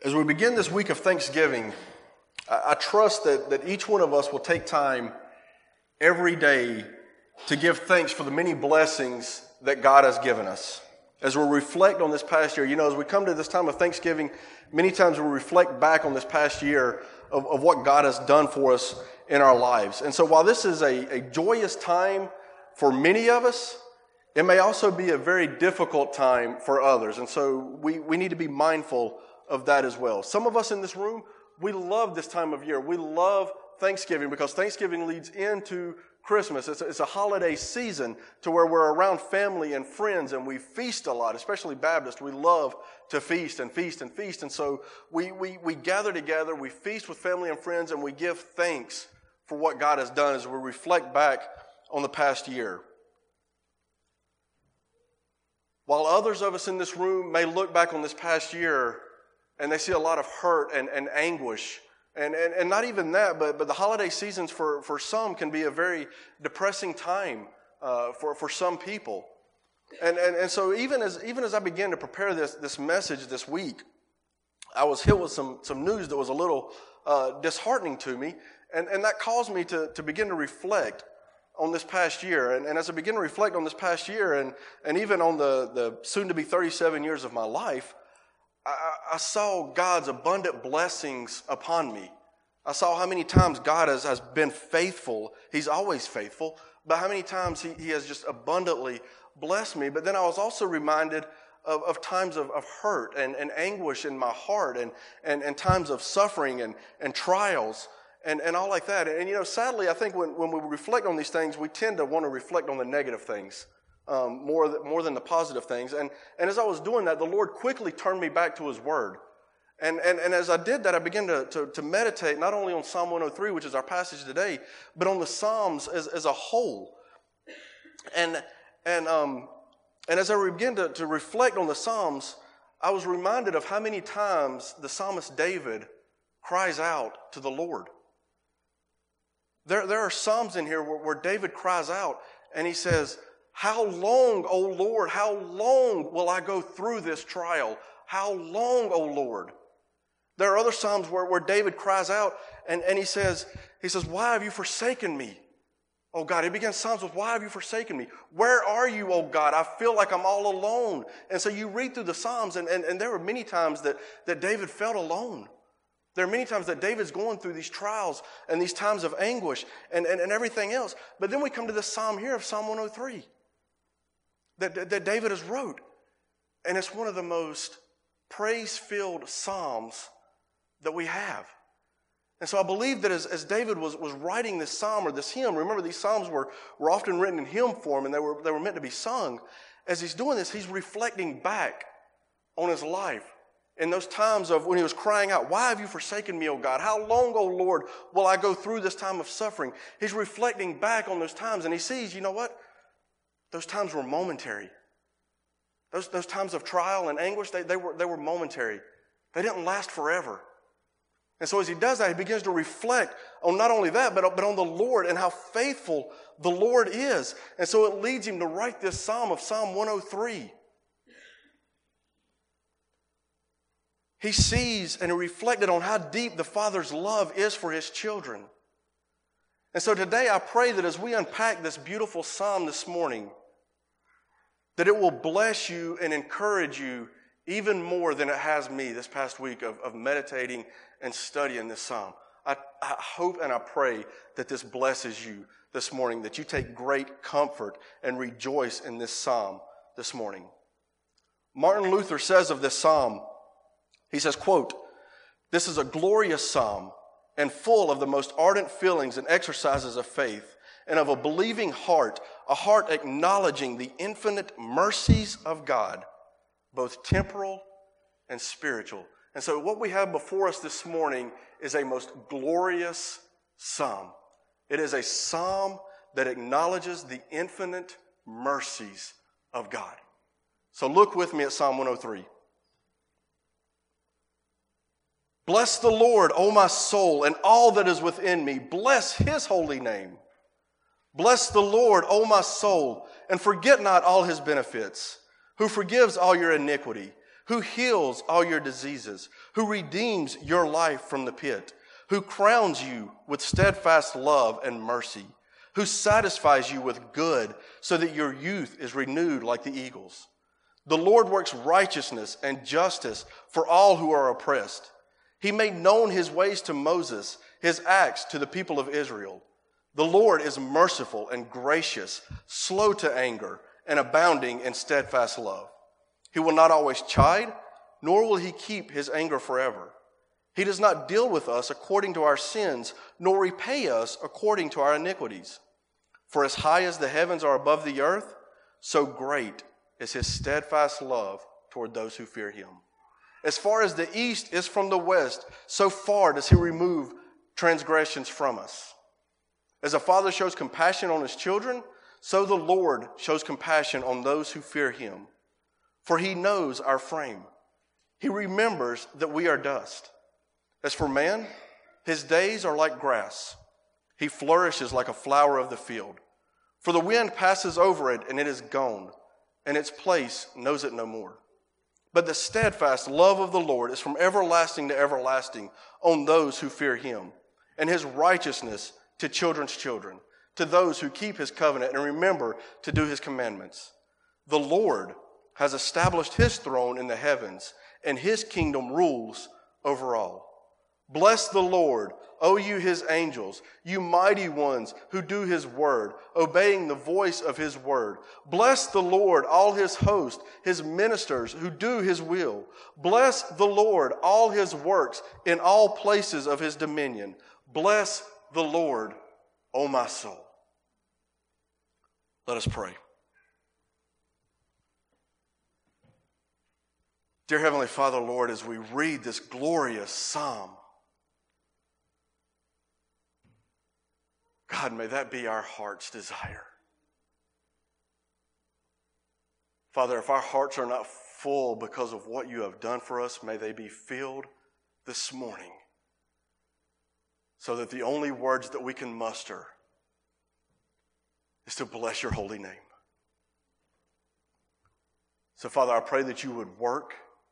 As we begin this week of Thanksgiving, I trust that each one of us will take time every day to give thanks for the many blessings that God has given us. As we reflect on this past year, as we come to this time of Thanksgiving, many times we reflect back on this past year of what God has done for us in our lives. And so while this is a joyous time for many of us, it may also be a very difficult time for others. And so we need to be mindful of that as well. Some of us in this room, we love this time of year. We love Thanksgiving because Thanksgiving leads into Christmas. It's a holiday season to where we're around family and friends and we feast a lot, especially Baptists. We love to feast and feast and feast. And so we gather together, we feast with family and friends, and we give thanks for what God has done as we reflect back on the past year. While others of us in this room may look back on this past year and they see a lot of hurt and anguish, and not even that, but the holiday seasons for some can be a very depressing time for some people. And so even as I began to prepare this message this week, I was hit with some news that was a little disheartening to me, and that caused me to begin to reflect on this past year. And as I begin to reflect on this past year and even on the soon-to-be 37 years of my life, I saw God's abundant blessings upon me. I saw how many times God has been faithful. He's always faithful, but how many times He has just abundantly blessed me. But then I was also reminded of times of hurt and anguish in my heart and times of suffering and trials and all like that. And sadly, I think when we reflect on these things, we tend to want to reflect on the negative things. More than the positive things. And as I was doing that, the Lord quickly turned me back to His Word. And as I did that, I began to meditate not only on Psalm 103, which is our passage today, but on the Psalms as a whole. And as I began to reflect on the Psalms, I was reminded of how many times the psalmist David cries out to the Lord. There are Psalms in here where David cries out and he says, "How long, O Lord, how long will I go through this trial? How long, O Lord?" There are other Psalms where David cries out and he says, "Why have you forsaken me, O God?" He begins Psalms with, "Why have you forsaken me? Where are you, O God? I feel like I'm all alone." And so you read through the Psalms and there were many times that David felt alone. There are many times that David's going through these trials and these times of anguish and everything else. But then we come to this Psalm here of Psalm 103. That David has wrote. And it's one of the most praise-filled Psalms that we have. And so I believe that as David was writing this psalm or this hymn, remember these psalms were often written in hymn form and they were meant to be sung. As he's doing this, he's reflecting back on his life in those times of when he was crying out, "Why have you forsaken me, O God? How long, O Lord, will I go through this time of suffering?" He's reflecting back on those times and he sees, you know what? Those times were momentary. Those times of trial and anguish, they were momentary. They didn't last forever. And so as he does that, he begins to reflect on not only that, but on the Lord and how faithful the Lord is. And so it leads him to write this psalm of Psalm 103. He sees and he reflected on how deep the Father's love is for His children. And so today I pray that as we unpack this beautiful psalm this morning, that it will bless you and encourage you even more than it has me this past week of meditating and studying this psalm. I hope and I pray that this blesses you this morning, that you take great comfort and rejoice in this psalm this morning. Martin Luther says of this psalm, he says, quote, "This is a glorious psalm and full of the most ardent feelings and exercises of faith and of a believing heart, a heart acknowledging the infinite mercies of God, both temporal and spiritual." And so what we have before us this morning is a most glorious psalm. It is a psalm that acknowledges the infinite mercies of God. So look with me at Psalm 103. "Bless the Lord, O my soul, and all that is within me. Bless His holy name. Bless the Lord, O my soul, and forget not all His benefits, who forgives all your iniquity, who heals all your diseases, who redeems your life from the pit, who crowns you with steadfast love and mercy, who satisfies you with good so that your youth is renewed like the eagles. The Lord works righteousness and justice for all who are oppressed. He made known his ways to Moses, his acts to the people of Israel. The Lord is merciful and gracious, slow to anger, and abounding in steadfast love. He will not always chide, nor will he keep his anger forever. He does not deal with us according to our sins, nor repay us according to our iniquities. For as high as the heavens are above the earth, so great is his steadfast love toward those who fear him. As far as the east is from the west, so far does he remove transgressions from us. As a father shows compassion on his children, so the Lord shows compassion on those who fear him. For he knows our frame. He remembers that we are dust. As for man, his days are like grass. He flourishes like a flower of the field. For the wind passes over it, and it is gone, and its place knows it no more. But the steadfast love of the Lord is from everlasting to everlasting on those who fear him, and his righteousness to children's children, to those who keep his covenant and remember to do his commandments. The Lord has established his throne in the heavens, and his kingdom rules over all. Bless the Lord, O you his angels, you mighty ones who do his word, obeying the voice of his word. Bless the Lord, all his host, his ministers who do his will. Bless the Lord, all his works in all places of his dominion. Bless the Lord, O my soul. Let us pray. Dear Heavenly Father, Lord, as we read this glorious psalm, God, may that be our heart's desire. Father, if our hearts are not full because of what you have done for us, may they be filled this morning so that the only words that we can muster is to bless your holy name. So, Father, I pray that you would work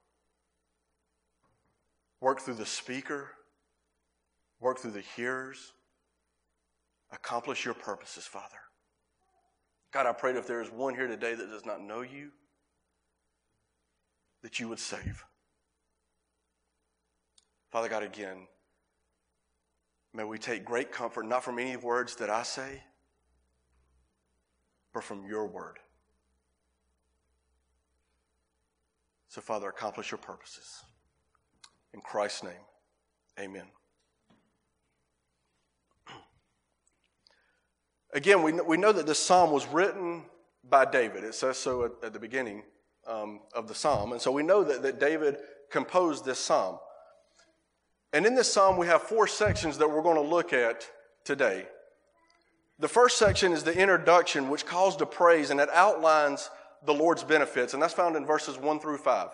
through the speaker, work through the hearers, accomplish your purposes, Father. God, I pray that if there is one here today that does not know you, that you would save. Father God, again, may we take great comfort, not from any words that I say, but from your word. So, Father, accomplish your purposes. In Christ's name, amen. Again, we know that this psalm was written by David. It says so at the beginning of the psalm. And so we know that David composed this psalm. And in this psalm, we have 4 sections that we're going to look at today. The first section is the introduction, which calls to praise, and it outlines the Lord's benefits. And that's found in verses 1 through 5.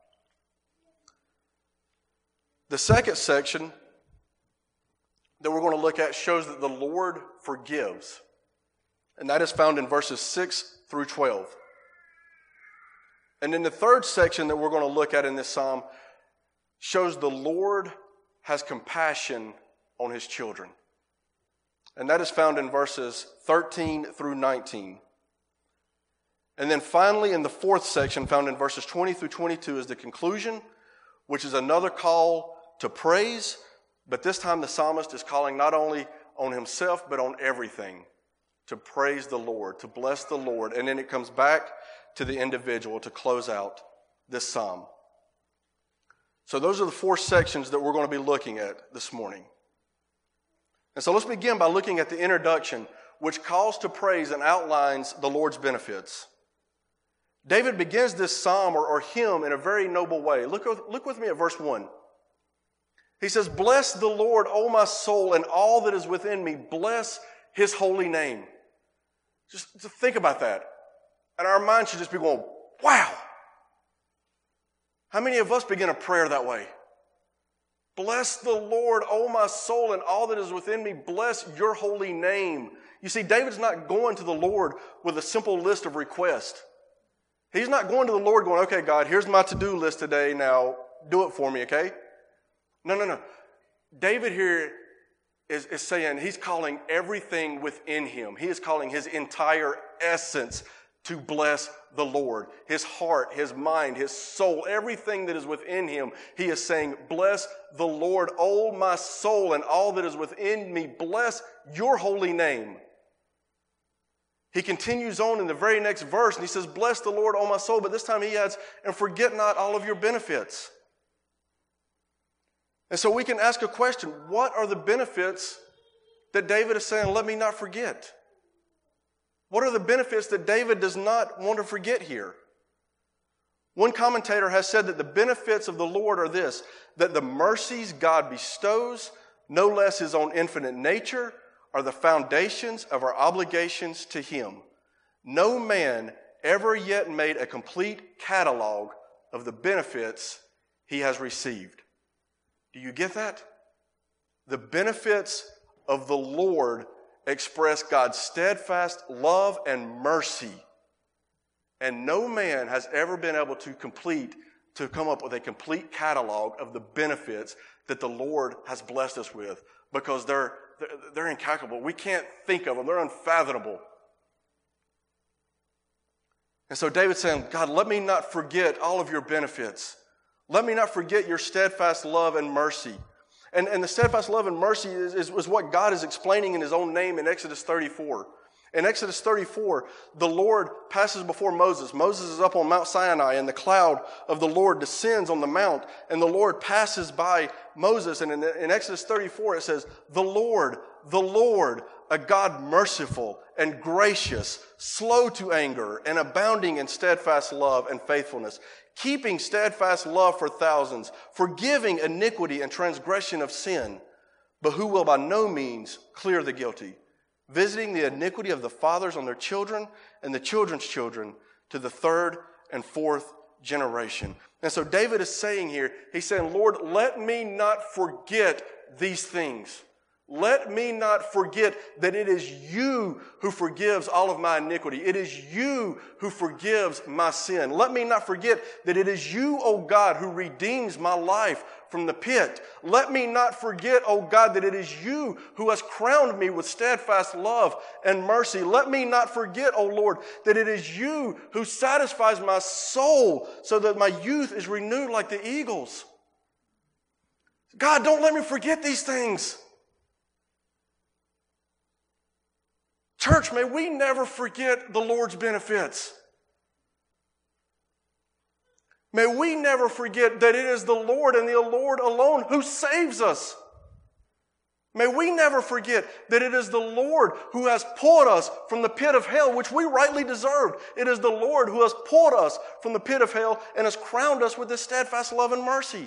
The second section that we're going to look at shows that the Lord forgives. And that is found in verses 6 through 12. And then the third section that we're going to look at in this psalm shows the Lord has compassion on his children. And that is found in verses 13 through 19. And then finally, in the fourth section, found in verses 20 through 22, is the conclusion, which is another call to praise, but this time the psalmist is calling not only on himself, but on everything, to praise the Lord, to bless the Lord. And then it comes back to the individual to close out this psalm. So those are the 4 sections that we're going to be looking at this morning. And so let's begin by looking at the introduction, which calls to praise and outlines the Lord's benefits. David begins this psalm or hymn in a very noble way. Look with me at verse 1. He says, "Bless the Lord, O my soul, and all that is within me. Bless his holy name." Just think about that. And our mind should just be going, wow. How many of us begin a prayer that way? Bless the Lord, O my soul, and all that is within me. Bless your holy name. You see, David's not going to the Lord with a simple list of requests. He's not going to the Lord going, okay, God, here's my to-do list today. Now do it for me, okay? No. David here is saying he's calling everything within him. He is calling his entire essence to bless the Lord. His heart, his mind, his soul, everything that is within him. He is saying, bless the Lord, oh my soul, and all that is within me. Bless your holy name. He continues on in the very next verse, and he says, bless the Lord, O my soul. But this time he adds, and forget not all of your benefits. And so we can ask a question, what are the benefits that David is saying, let me not forget? What are the benefits that David does not want to forget here? One commentator has said that the benefits of the Lord are this, that the mercies God bestows, no less his own infinite nature, are the foundations of our obligations to him. No man ever yet made a complete catalog of the benefits he has received. Do you get that? The benefits of the Lord express God's steadfast love and mercy. And no man has ever been able to come up with a complete catalog of the benefits that the Lord has blessed us with, because they're incalculable. We can't think of them. They're unfathomable. And so David's saying, God, let me not forget all of your benefits. Let me not forget your steadfast love and mercy. And the steadfast love and mercy is what God is explaining in his own name in Exodus 34. In Exodus 34, the Lord passes before Moses. Moses is up on Mount Sinai, and the cloud of the Lord descends on the mount, and the Lord passes by Moses. And in Exodus 34, it says, the Lord, a God merciful and gracious, slow to anger, and abounding in steadfast love and faithfulness, keeping steadfast love for thousands, forgiving iniquity and transgression of sin, but who will by no means clear the guilty, visiting the iniquity of the fathers on their children and the children's children to the third and fourth generation. And so David is saying here, he's saying, Lord, let me not forget these things. Let me not forget that it is you who forgives all of my iniquity. It is you who forgives my sin. Let me not forget that it is you, O God, who redeems my life from the pit. Let me not forget, O God, that it is you who has crowned me with steadfast love and mercy. Let me not forget, O Lord, that it is you who satisfies my soul so that my youth is renewed like the eagles. God, don't let me forget these things. Church, may we never forget the Lord's benefits. May we never forget that it is the Lord and the Lord alone who saves us. May we never forget that it is the Lord who has pulled us from the pit of hell, which we rightly deserved. It is the Lord who has pulled us from the pit of hell and has crowned us with His steadfast love and mercy.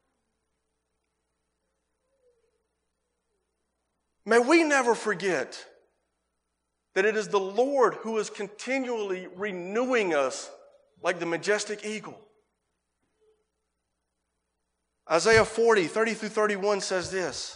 May we never forget that it is the Lord who is continually renewing us like the majestic eagle. Isaiah 40, 30 through 31 says this,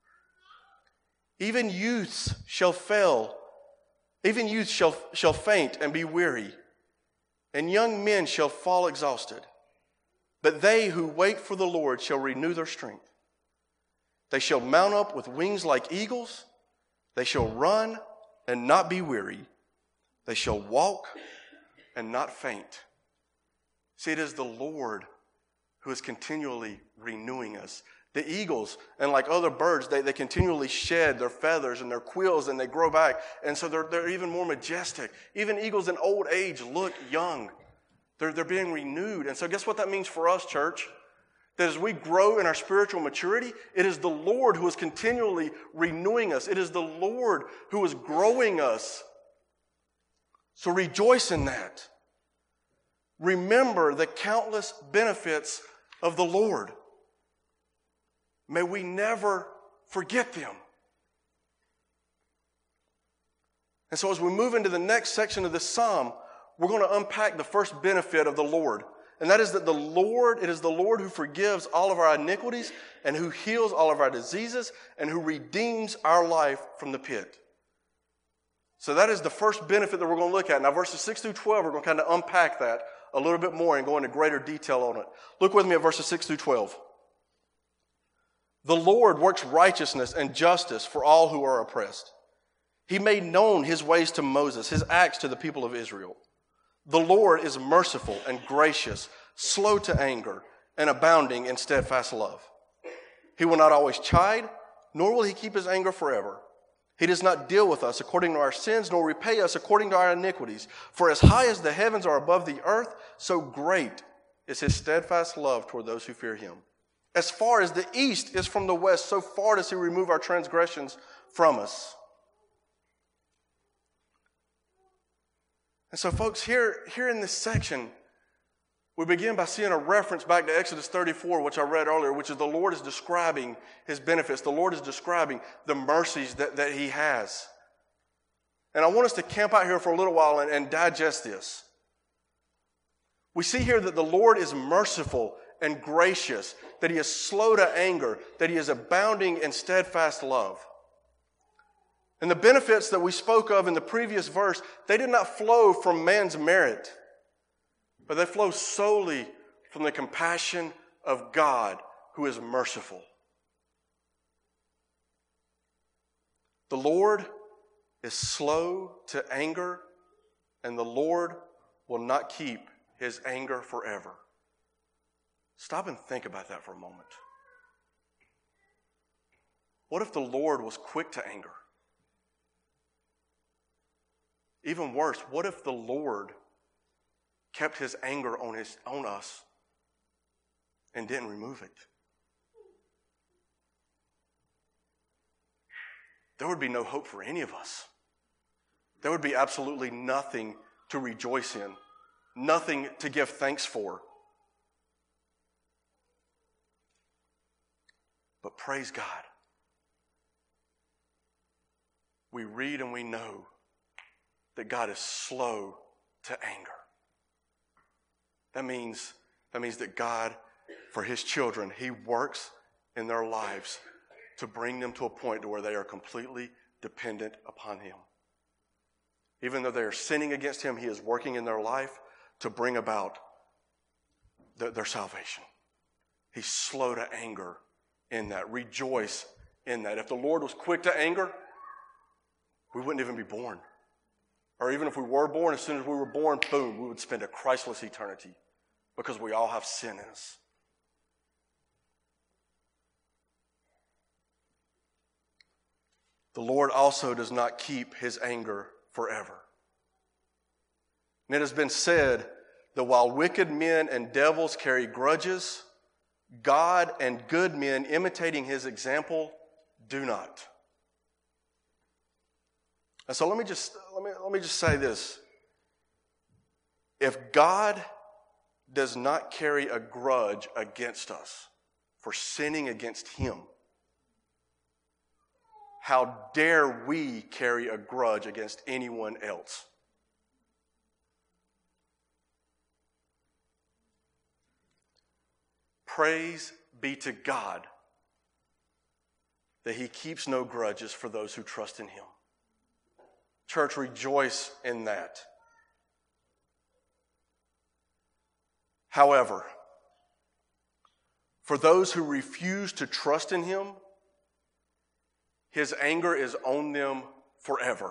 even youths shall fail, even youths shall faint and be weary, and young men shall fall exhausted. But they who wait for the Lord shall renew their strength. They shall mount up with wings like eagles. They shall run and not be weary. They shall walk and not faint. See, it is the Lord who is continually renewing us. The eagles, and like other birds, they continually shed their feathers and their quills and they grow back. And so they're even more majestic. Even eagles in old age look young. They're being renewed. And so guess what that means for us, church? That as we grow in our spiritual maturity, it is the Lord who is continually renewing us. It is the Lord who is growing us. So rejoice in that. Remember the countless benefits of the Lord. May we never forget them. And so as we move into the next section of this psalm, we're going to unpack the first benefit of the Lord. And that is that it is the Lord who forgives all of our iniquities and who heals all of our diseases and who redeems our life from the pit. So that is the first benefit that we're going to look at. Now verses 6 through 12, we're going to kind of unpack that a little bit more and go into greater detail on it. Look with me at verses 6 through 12. The Lord works righteousness and justice for all who are oppressed. He made known his ways to Moses, his acts to the people of Israel. The Lord is merciful and gracious, slow to anger, and abounding in steadfast love. He will not always chide, nor will he keep his anger forever. He does not deal with us according to our sins, nor repay us according to our iniquities. For as high as the heavens are above the earth, so great is his steadfast love toward those who fear him. As far as the east is from the west, so far does he remove our transgressions from us. And so, folks, here in this section, we begin by seeing a reference back to Exodus 34, which I read earlier, which is the Lord is describing his benefits. The Lord is describing the mercies that he has. And I want us to camp out here for a little while and digest this. We see here that the Lord is merciful and gracious, that he is slow to anger, that he is abounding in steadfast love. And the benefits that we spoke of in the previous verse, they did not flow from man's merit, but they flow solely from the compassion of God, who is merciful. The Lord is slow to anger, and the Lord will not keep his anger forever. Stop and think about that for a moment. What if the Lord was quick to anger? Even worse, what if the Lord kept his anger on us and didn't remove it? There would be no hope for any of us. There would be absolutely nothing to rejoice in, nothing to give thanks for. But praise God. We read and we know that God is slow to anger. That means that God, for his children, he works in their lives to bring them to a point to where they are completely dependent upon him. Even though they are sinning against him, he is working in their life to bring about their salvation. He's slow to anger in that. Rejoice in that. If the Lord was quick to anger, we wouldn't even be born. Or even if we were born, as soon as we were born, boom, we would spend a Christless eternity because we all have sin in us. The Lord also does not keep his anger forever. And it has been said that while wicked men and devils carry grudges, God and good men imitating his example do not. And so let me just say this. If God does not carry a grudge against us for sinning against him, how dare we carry a grudge against anyone else? Praise be to God that he keeps no grudges for those who trust in him. Church, rejoice in that. However, for those who refuse to trust in him, his anger is on them forever.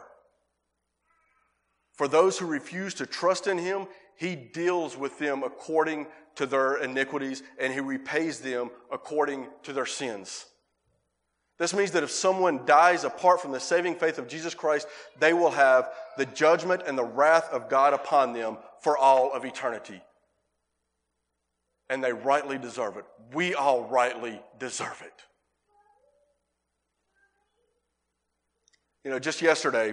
For those who refuse to trust in him, he deals with them according to their iniquities, and he repays them according to their sins. This means that if someone dies apart from the saving faith of Jesus Christ, they will have the judgment and the wrath of God upon them for all of eternity. And they rightly deserve it. We all rightly deserve it. You know, just yesterday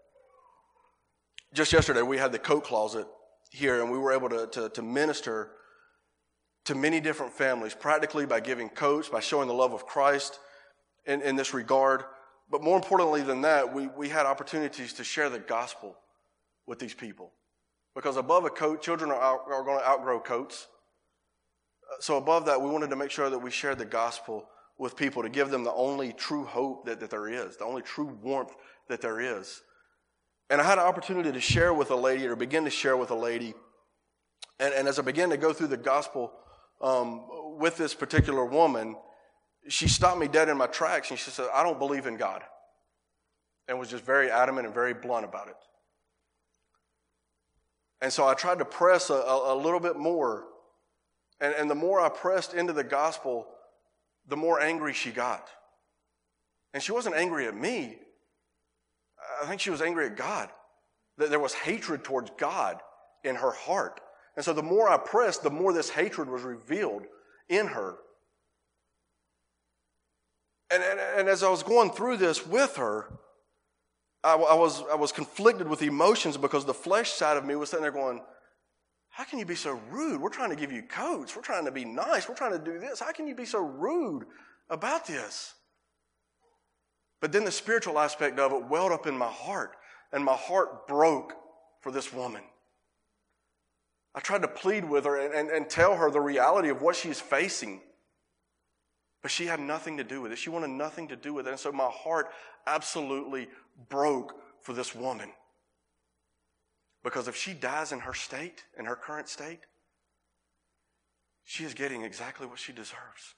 we had the coat closet here, and we were able to minister to many different families, practically by giving coats, by showing the love of Christ in this regard. But more importantly than that, we had opportunities to share the gospel with these people. Because above a coat, children are going to outgrow coats. So above that, we wanted to make sure that we shared the gospel with people to give them the only true hope that there is, the only true warmth that there is. And I had an opportunity to share with a lady, or begin to share with a lady, And as I began to go through the gospel with this particular woman, she stopped me dead in my tracks and she said, I don't believe in God. And was just very adamant and very blunt about it. And so I tried to press a little bit more. And the more I pressed into the gospel, the more angry she got. And she wasn't angry at me. I think she was angry at God. That there was hatred towards God in her heart. And so the more I pressed, the more this hatred was revealed in her. And as I was going through this with her, I was conflicted with emotions because the flesh side of me was sitting there going, how can you be so rude? We're trying to give you coats. We're trying to be nice. We're trying to do this. How can you be so rude about this? But then the spiritual aspect of it welled up in my heart, and my heart broke for this woman. I tried to plead with her and tell her the reality of what she's facing. But she had nothing to do with it. She wanted nothing to do with it. And so my heart absolutely broke for this woman. Because if she dies in her state, in her current state, she is getting exactly what she deserves.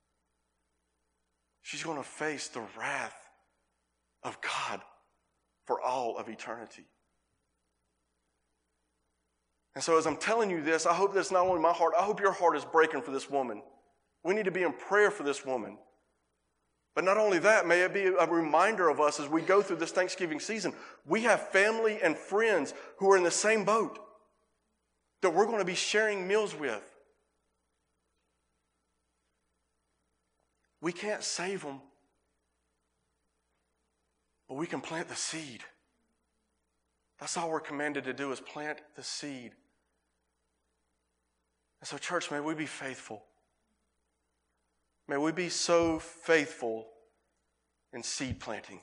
She's going to face the wrath of God for all of eternity. And so as I'm telling you this, I hope that's not only my heart, I hope your heart is breaking for this woman. We need to be in prayer for this woman. But not only that, may it be a reminder of us as we go through this Thanksgiving season. We have family and friends who are in the same boat that we're going to be sharing meals with. We can't save them, but we can plant the seed. That's all we're commanded to do is plant the seed. And so, church, may we be faithful. May we be so faithful in seed planting.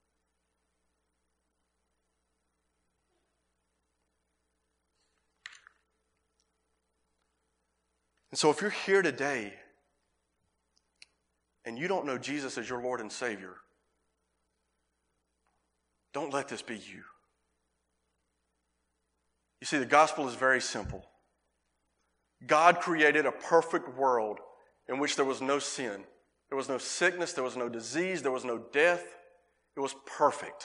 And so if you're here today and you don't know Jesus as your Lord and Savior, don't let this be you. You see, the gospel is very simple. God created a perfect world in which there was no sin. There was no sickness, there was no disease, there was no death. It was perfect.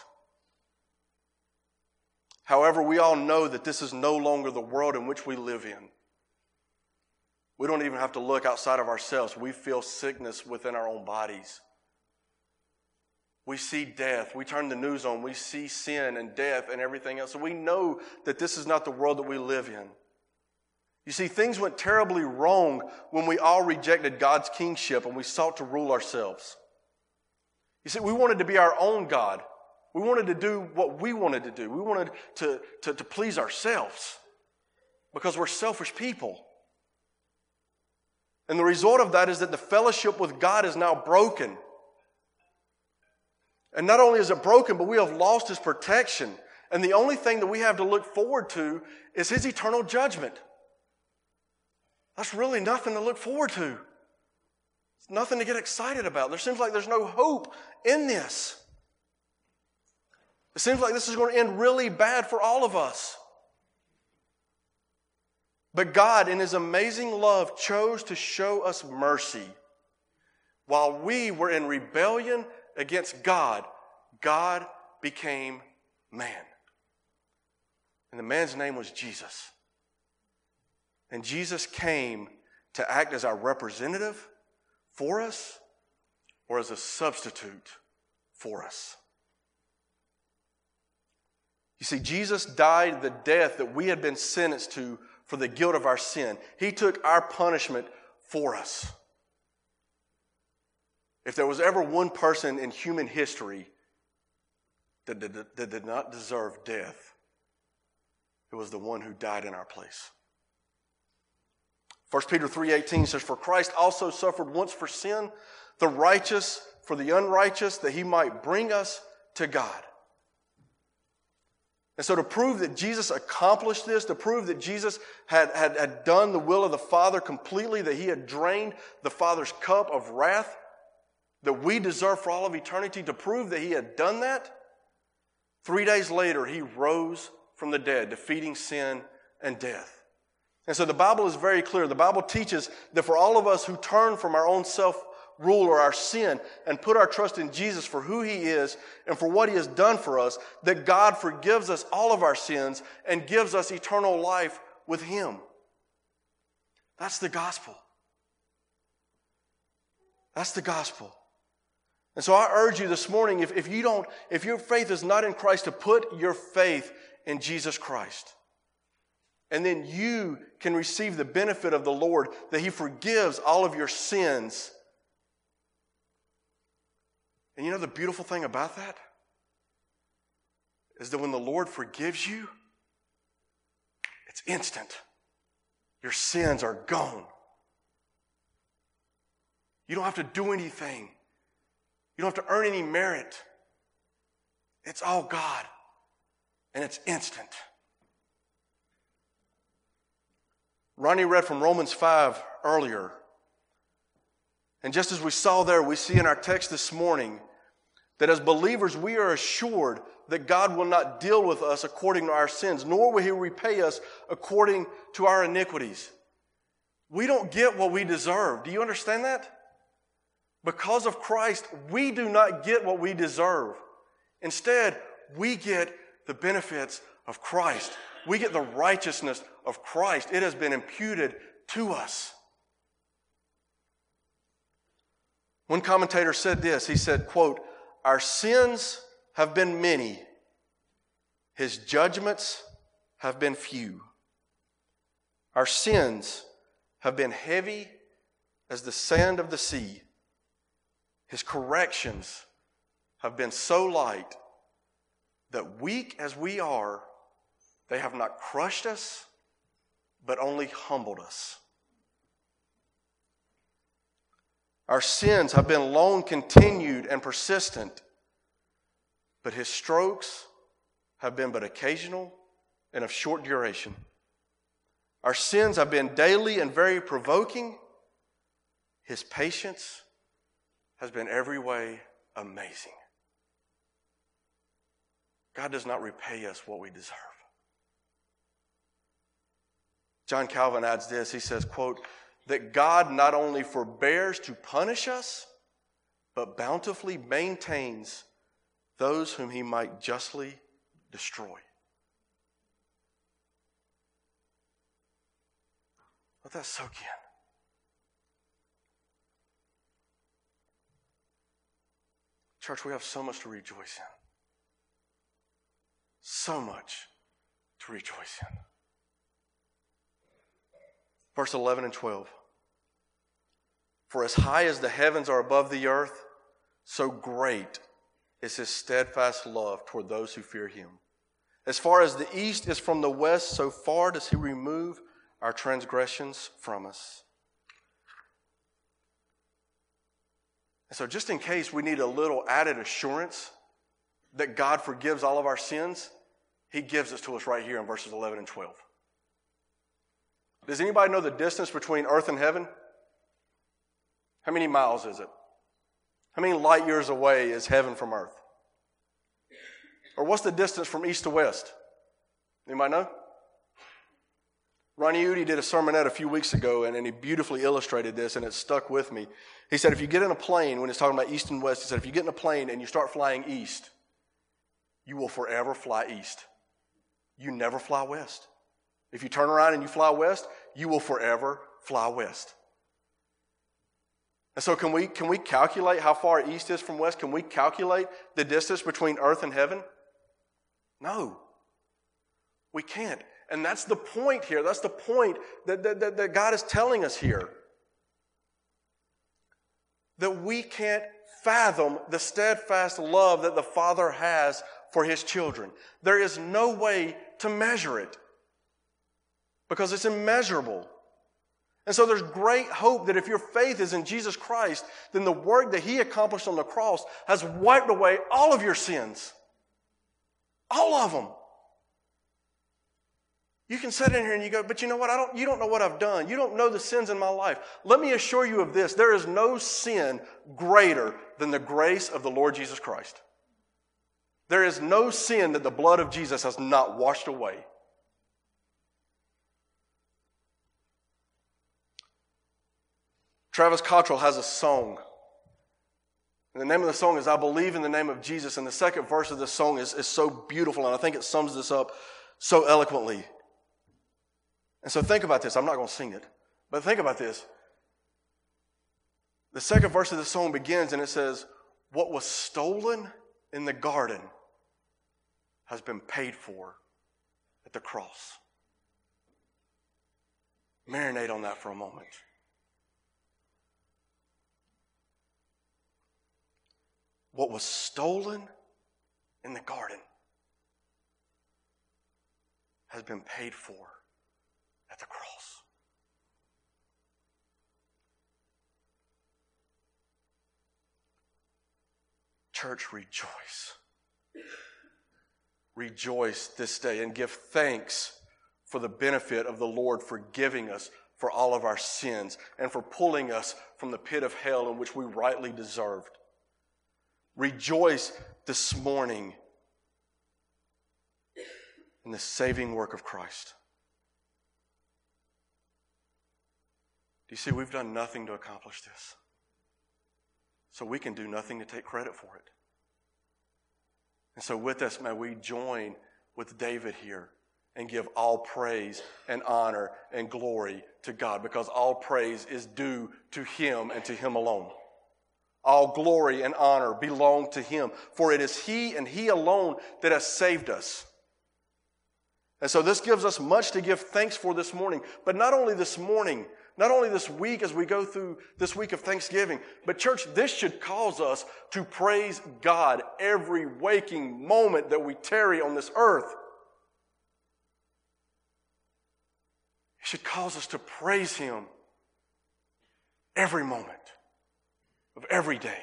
However, we all know that this is no longer the world in which we live in. We don't even have to look outside of ourselves. We feel sickness within our own bodies. We see death. We turn the news on. We see sin and death and everything else. So we know that this is not the world that we live in. You see, things went terribly wrong when we all rejected God's kingship and we sought to rule ourselves. You see, we wanted to be our own God. We wanted to do what we wanted to do. We wanted to please ourselves because we're selfish people. And the result of that is that the fellowship with God is now broken. And not only is it broken, but we have lost His protection. And the only thing that we have to look forward to is His eternal judgment. That's really nothing to look forward to. It's nothing to get excited about. There seems like there's no hope in this. It seems like this is going to end really bad for all of us. But God, in His amazing love, chose to show us mercy. While we were in rebellion against God, God became man. And the man's name was Jesus. And Jesus came to act as our representative for us or as a substitute for us. You see, Jesus died the death that we had been sentenced to for the guilt of our sin. He took our punishment for us. If there was ever one person in human history that did not deserve death, it was the one who died in our place. 1 Peter 3:18 says, "For Christ also suffered once for sin, the righteous for the unrighteous, that He might bring us to God." And so to prove that Jesus accomplished this, to prove that Jesus had done the will of the Father completely, that He had drained the Father's cup of wrath that we deserve for all of eternity, to prove that He had done that, 3 days later He rose from the dead, defeating sin and death. And so the Bible is very clear. The Bible teaches that for all of us who turn from our own self-rule or our sin and put our trust in Jesus for who He is and for what He has done for us, that God forgives us all of our sins and gives us eternal life with Him. That's the gospel. That's the gospel. And so I urge you this morning, if your faith is not in Christ, to put your faith in Jesus Christ. And then you can receive the benefit of the Lord, that He forgives all of your sins. And you know the beautiful thing about that? Is that when the Lord forgives you, it's instant. Your sins are gone. You don't have to do anything. You don't have to earn any merit. It's all God. And it's instant. Ronnie read from Romans 5 earlier. And just as we saw there, we see in our text this morning that as believers we are assured that God will not deal with us according to our sins, nor will He repay us according to our iniquities. We don't get what we deserve. Do you understand that? Because of Christ, we do not get what we deserve. Instead, we get the benefits of Christ. We get the righteousness of Christ. It has been imputed to us. One commentator said this. He said, quote, "Our sins have been many. His judgments have been few. Our sins have been heavy as the sand of the sea. His corrections have been so light that weak as we are, they have not crushed us, but only humbled us. Our sins have been long continued and persistent, but His strokes have been but occasional and of short duration. Our sins have been daily and very provoking. His patience has been every way amazing." God does not repay us what we deserve. John Calvin adds this. He says, quote, "that God not only forbears to punish us, but bountifully maintains those whom He might justly destroy." Let that soak in. Church, we have so much to rejoice in. So much to rejoice in. Verse 11 and 12. "For as high as the heavens are above the earth, so great is His steadfast love toward those who fear Him. As far as the east is from the west, so far does He remove our transgressions from us." And so just in case we need a little added assurance that God forgives all of our sins, He gives it to us right here in verses 11 and 12. Does anybody know the distance between earth and heaven? How many miles is it? How many light years away is heaven from earth? Or what's the distance from east to west? Anybody know? Ronnie Udy did a sermonette a few weeks ago, and he beautifully illustrated this, and it stuck with me. He said, if you get in a plane, when he's talking about east and west, he said, if you get in a plane and you start flying east, you will forever fly east. You never fly west. If you turn around and you fly west, you will forever fly west. And so can we calculate how far east is from west? Can we calculate the distance between earth and heaven? No. We can't. And that's the point here. That's the point that God is telling us here. That we can't fathom the steadfast love that the Father has for His children. There is no way to measure it. Because it's immeasurable. And so there's great hope that if your faith is in Jesus Christ, then the work that He accomplished on the cross has wiped away all of your sins. All of them. You can sit in here and you go, but you know what? You don't know what I've done. You don't know the sins in my life. Let me assure you of this. There is no sin greater than the grace of the Lord Jesus Christ. There is no sin that the blood of Jesus has not washed away. Travis Cottrell has a song. And the name of the song is I Believe in the Name of Jesus. And the second verse of this song is so beautiful, and I think it sums this up so eloquently. And so think about this. I'm not going to sing it, but think about this. The second verse of the song begins and it says, what was stolen in the garden has been paid for at the cross. Marinate on that for a moment. What was stolen in the garden has been paid for at the cross. Church, rejoice. Rejoice this day and give thanks for the benefit of the Lord forgiving us for all of our sins and for pulling us from the pit of hell in which we rightly deserved. Rejoice this morning in the saving work of Christ. Do you see, we've done nothing to accomplish this. So we can do nothing to take credit for it. And so with us, may we join with David here and give all praise and honor and glory to God, because all praise is due to Him and to Him alone. All glory and honor belong to Him, for it is He and He alone that has saved us. And so this gives us much to give thanks for this morning, but not only this morning, not only this week as we go through this week of Thanksgiving, but church, this should cause us to praise God every waking moment that we tarry on this earth. It should cause us to praise Him every moment of every day.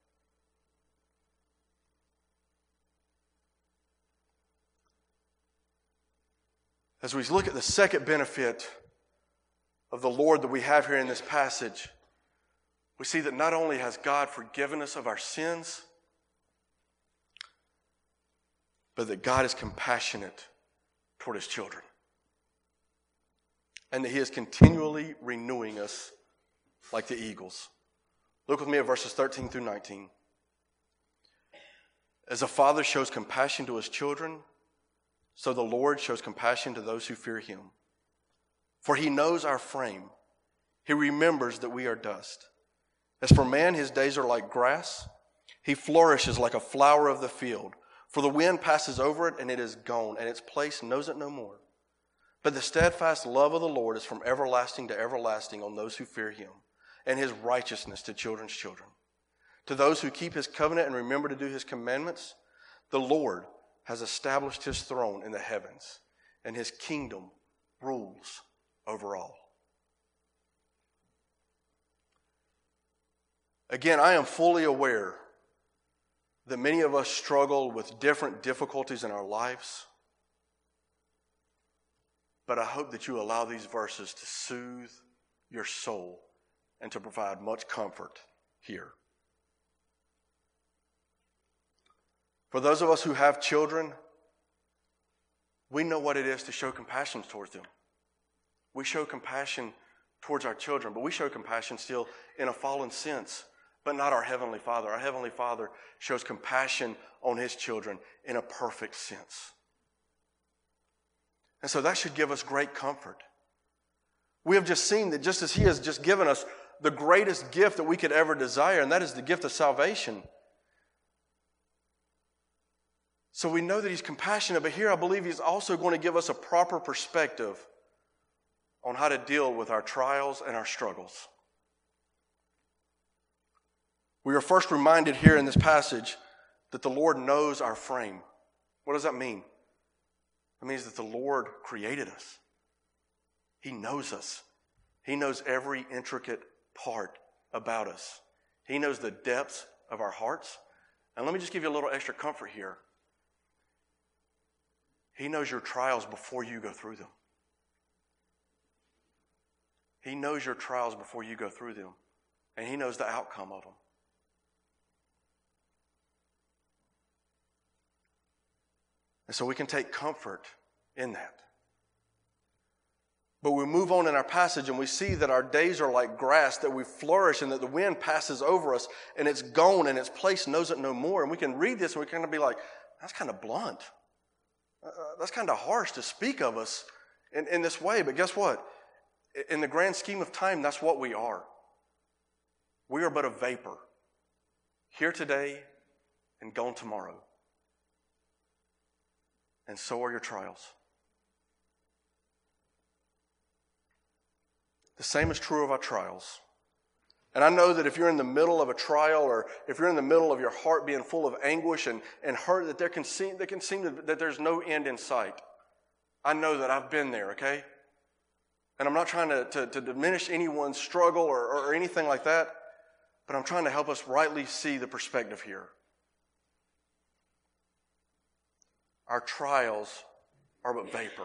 As we look at the second benefit of the Lord that we have here in this passage, we see that not only has God forgiven us of our sins, but that God is compassionate toward His children. And that He is continually renewing us like the eagles. Look with me at verses 13 through 19. As a father shows compassion to his children, so the Lord shows compassion to those who fear Him. For He knows our frame. He remembers that we are dust. As for man, his days are like grass. He flourishes like a flower of the field. For the wind passes over it, and it is gone, and its place knows it no more. But the steadfast love of the Lord is from everlasting to everlasting on those who fear Him, and His righteousness to children's children. To those who keep His covenant and remember to do His commandments, the Lord has established His throne in the heavens, and His kingdom rules over all. Again, I am fully aware that many of us struggle with different difficulties in our lives, but I hope that you allow these verses to soothe your soul and to provide much comfort here. For those of us who have children, we know what it is to show compassion towards them. We show compassion towards our children, but we show compassion still in a fallen sense, but not our Heavenly Father. Our Heavenly Father shows compassion on His children in a perfect sense. And so that should give us great comfort. We have just seen that just as He has just given us the greatest gift that we could ever desire, and that is the gift of salvation. So we know that He's compassionate, but here I believe He's also going to give us a proper perspective on how to deal with our trials and our struggles. We are first reminded here in this passage that the Lord knows our frame. What does that mean? It means that the Lord created us. He knows us. He knows every intricate part about us. He knows the depths of our hearts. And let me just give you a little extra comfort here. He knows your trials before you go through them. He knows your trials before you go through them. And He knows the outcome of them. And so we can take comfort in that. But we move on in our passage and we see that our days are like grass, that we flourish and that the wind passes over us and it's gone and its place knows it no more. And we can read this and we kind of be like, that's kind of blunt. That's kind of harsh to speak of us in this way. But guess what? In the grand scheme of time, that's what we are. We are but a vapor. Here today and gone tomorrow. And so are your trials. The same is true of our trials. And I know that if you're in the middle of a trial or if you're in the middle of your heart being full of anguish and hurt, that that can seem that there's no end in sight. I know that I've been there, okay? And I'm not trying to diminish anyone's struggle or anything like that, but I'm trying to help us rightly see the perspective here. Our trials are but vapor.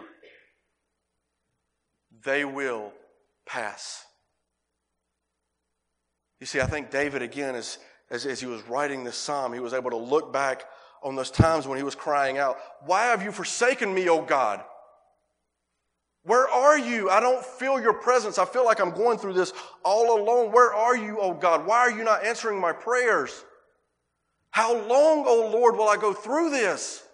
They will pass. You see, I think David, again, as he was writing this psalm, he was able to look back on those times when he was crying out, "Why have you forsaken me, O God? Where are you? I don't feel your presence. I feel like I'm going through this all alone. Where are you, O God? Why are you not answering my prayers? How long, O Lord, will I go through this?"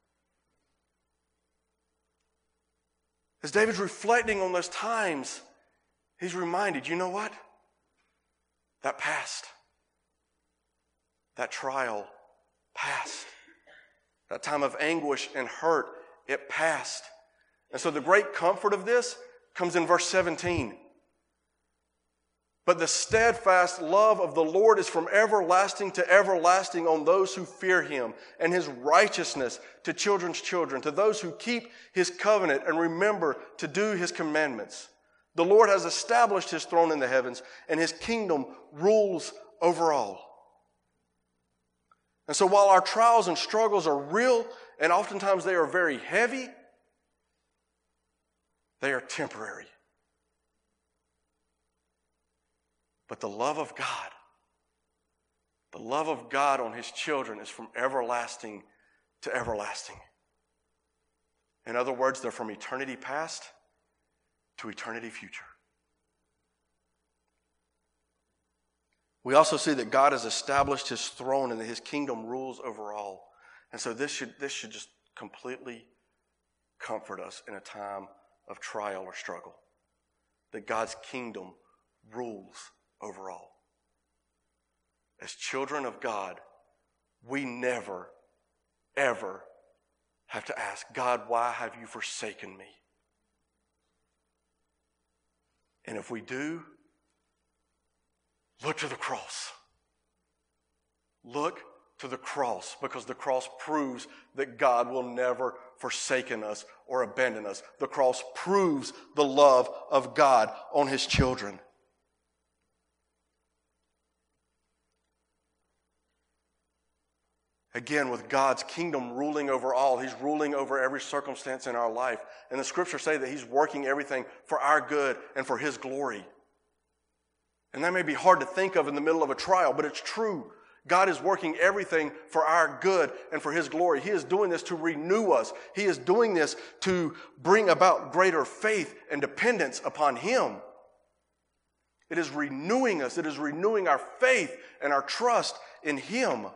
As David's reflecting on those times, he's reminded, you know what? That passed. That trial passed. That time of anguish and hurt, it passed. And so the great comfort of this comes in verse 17. But the steadfast love of the Lord is from everlasting to everlasting on those who fear him, and his righteousness to children's children, to those who keep his covenant and remember to do his commandments. The Lord has established his throne in the heavens, and his kingdom rules over all. And so while our trials and struggles are real, and oftentimes they are very heavy, they are temporary. But the love of God on his children is from everlasting to everlasting. In other words, they're from eternity past to eternity future. We also see that God has established his throne and that his kingdom rules over all. And so this should just completely comfort us in a time of trial or struggle. That God's kingdom rules over all. As children of God, we never, ever have to ask, God, why have you forsaken me? And if we do, look to the cross. Look to the cross, because the cross proves that God will never forsaken us or abandon us. The cross proves the love of God on his children. Again, with God's kingdom ruling over all, he's ruling over every circumstance in our life. And the scriptures say that he's working everything for our good and for his glory. And that may be hard to think of in the middle of a trial, but it's true. God is working everything for our good and for his glory. He is doing this to renew us. He is doing this to bring about greater faith and dependence upon him. It is renewing us. It is renewing our faith and our trust in him.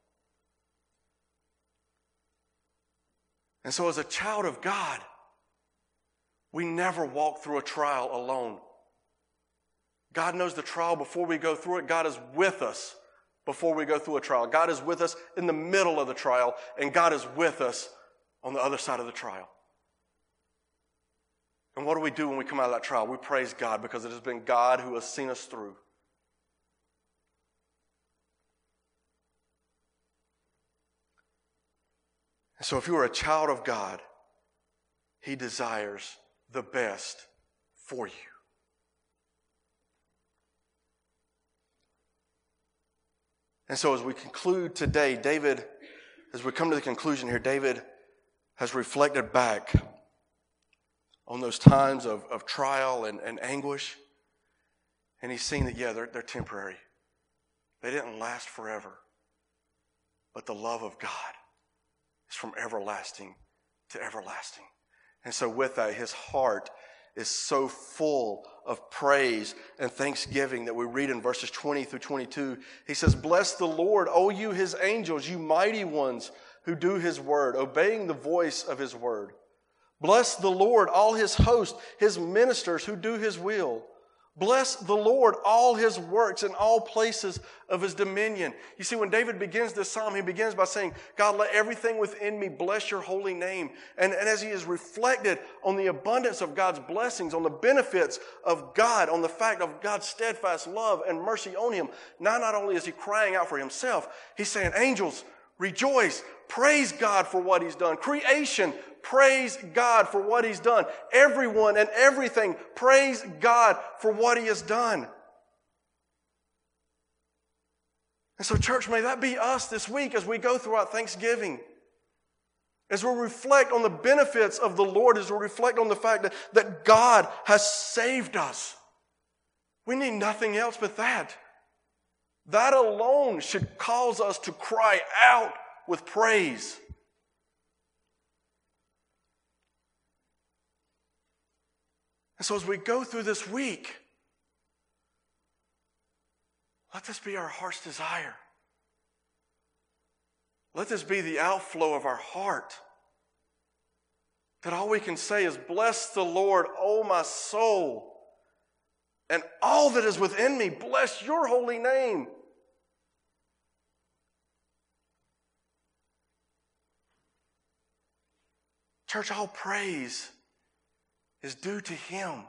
And so as a child of God, we never walk through a trial alone. God knows the trial before we go through it. God is with us before we go through a trial. God is with us in the middle of the trial, and God is with us on the other side of the trial. And what do we do when we come out of that trial? We praise God, because it has been God who has seen us through. And so if you are a child of God, he desires the best for you. And so as we conclude today, as we come to the conclusion here, David has reflected back on those times of trial and anguish. And he's seen that, they're temporary. They didn't last forever. But the love of God is from everlasting to everlasting. And so with that, his heart is so full of praise and thanksgiving that we read in verses 20 through 22. He says, "Bless the Lord, O you his angels, you mighty ones who do his word, obeying the voice of his word. Bless the Lord, all his host, his ministers who do his will. Bless the Lord, all his works in all places of his dominion." You see, when David begins this psalm, he begins by saying, "God, let everything within me bless your holy name." And as he has reflected on the abundance of God's blessings, on the benefits of God, on the fact of God's steadfast love and mercy on him, now not only is he crying out for himself, he's saying, "Angels, rejoice, praise God for what he's done. Creation, praise God for what he's done. Everyone and everything, praise God for what he has done." And so, church, may that be us this week as we go throughout Thanksgiving. As we reflect on the benefits of the Lord, as we reflect on the fact that God has saved us. We need nothing else but that. That alone should cause us to cry out with praise. And so as we go through this week, let this be our heart's desire. Let this be the outflow of our heart. That all we can say is, "Bless the Lord, O my soul, and all that is within me, bless your holy name." Church, all praise is due to him.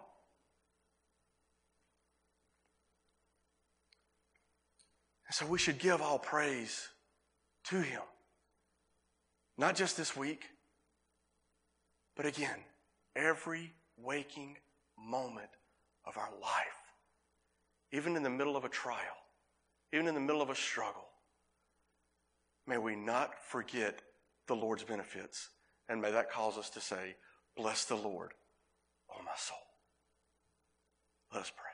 And so we should give all praise to him. Not just this week, but again, every waking moment of our life. Even in the middle of a trial, even in the middle of a struggle, may we not forget the Lord's benefits. And may that cause us to say, "Bless the Lord, O my soul." Let us pray.